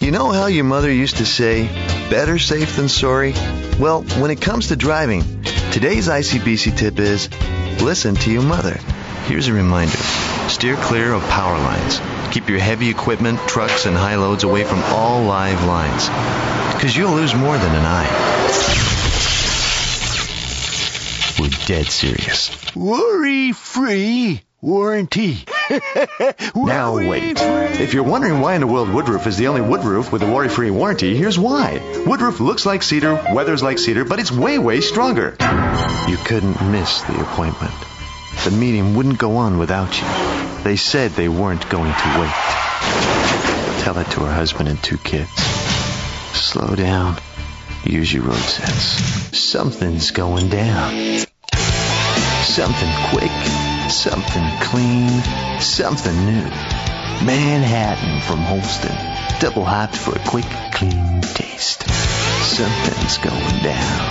You know how your mother used to say, better safe than sorry? Well, when it comes to driving, today's ICBC tip is, listen to your mother. Here's a reminder. Steer clear of power lines. Keep your heavy equipment, trucks, and high loads away from all live lines. Because you'll lose more than an eye. We're dead serious. Worry-free warranty. Now wait. If you're wondering why in the world Woodroof is the only wood roof with a worry-free warranty, here's why. Woodroof looks like cedar, weathers like cedar, but it's way, way stronger. You couldn't miss the appointment. The meeting wouldn't go on without you. They said they weren't going to wait. Tell it to her husband and 2 kids. Slow down. Use your road sense. Something's going down. Something quick. Something clean. Something new. Manhattan from Holston. Double hopped for a quick, clean taste. Something's going down.